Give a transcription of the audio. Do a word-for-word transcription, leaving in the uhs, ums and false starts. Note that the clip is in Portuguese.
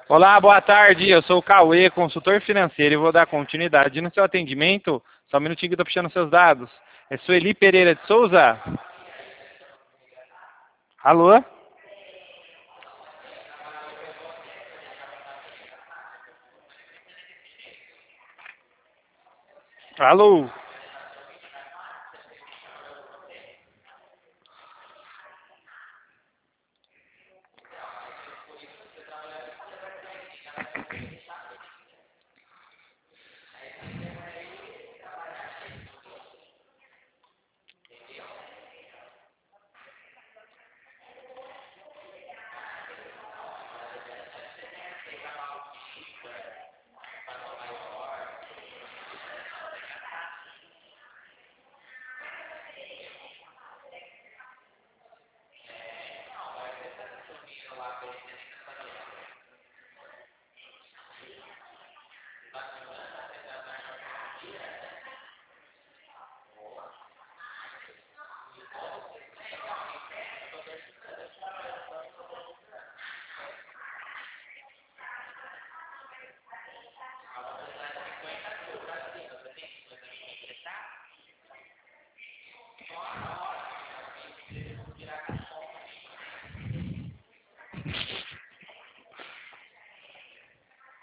Olá, boa tarde. Eu sou o Cauê, consultor financeiro, e vou dar continuidade no seu atendimento. Só um minutinho que eu estou puxando seus dados. É Sueli Pereira de Souza? Alô? Alô?